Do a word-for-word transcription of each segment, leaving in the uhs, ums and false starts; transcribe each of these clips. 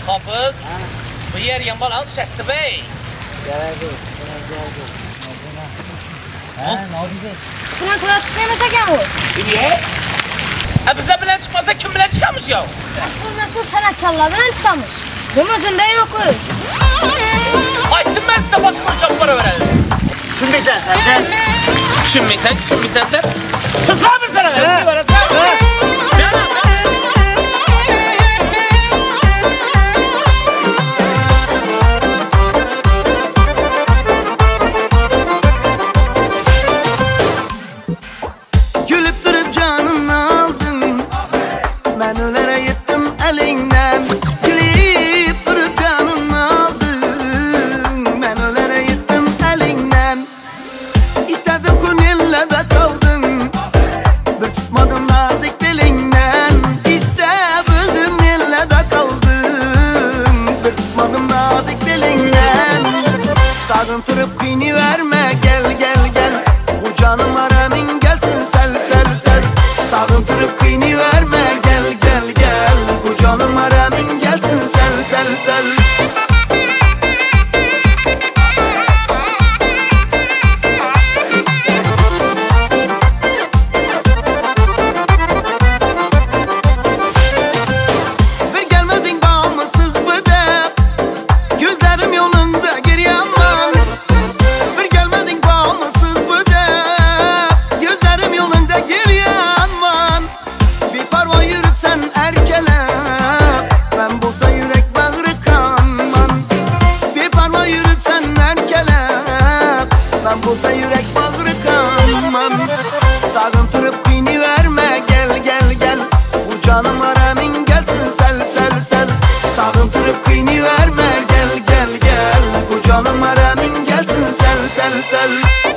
Hopuz. Bu yer yambal al şekli bey. Geldi. Geldi. Ha, ne oldu? Buna kulağa çıkmayacak ya bu. Niye? Ha bize bilen çıkmasa kim bilen çıkarmış ya? Meşgul meşgul sanatçılar bilen çıkarmış. Gümüzünde yok. Aytdım ben size başka bir çaplara verelim. Düşünmeysen sen. Düşünmeysen, düşünmeysen de. Tuzla bir sana verelim. Ver, ver. Gülüp durup canını aldın, ben ölere gittim elinden. Gülüp durup canını aldın, ben ölere gittim elinden. İstedim kun elle de kaldın, bir tutmadım nazik belinden. İstedim elle de kaldın, bir tutmadım nazik belinden. Sağın turup beni verme, gel gel gel, bu canım aramın gelsin sel sel sel. Sağın turup beni verme, gel gel gel, bu canım aramın gelsin sel sel sel. Bir gelmedin bağımsız bu da, gözlerim yolunda geri aman. Bir gelmedin bağımsız bu da, gözlerim yolunda geri aman. Bir parva yürüp sen erkele, ben bulsa yürek bağrı kanman. Bir parva yürüp sen erkele, ben bulsa yürek bağrı kanman. Sağın turup beni verme, gel gel gel, bu canım aramın gelsin sel sel sel. Sağın turup beni verme, gel gel gel, bu canım aramın gelsin sel sel sel.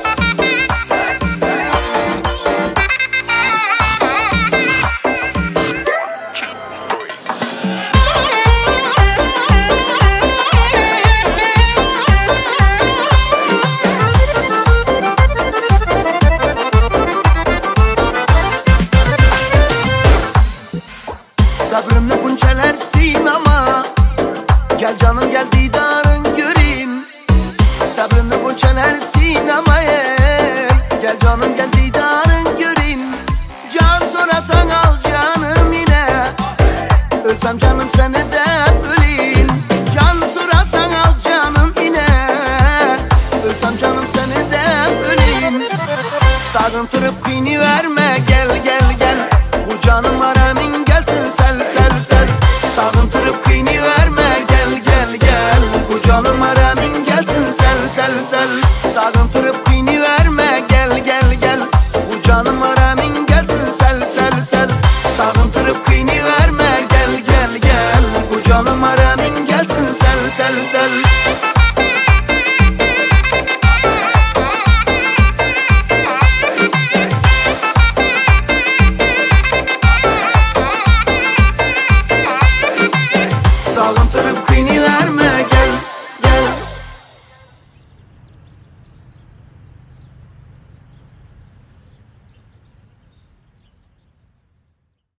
Sabrımla bunçelersin ama, gel canım gel didarın göreyim. Sabrımla bunçelersin ama ey, gel canım gel didarın göreyim. Can sorasan al canım yine, ölsem canım seni de öleyim. Can sorasan al canım yine, ölsem canım seni de öleyim. Sağın turup beni verme, gel gel gel, bu canım aramın gelsin sel sel sel. Sağın turup beni verme, gel gel gel, bu canım aramın gelsin sel sel sel. Sağın turup beni verme, gel gel gel, bu canım aramın gelsin sel sel sel. Sağın turup beni verme, gel gel gel, bu canım aramın gelsin sel sel sel.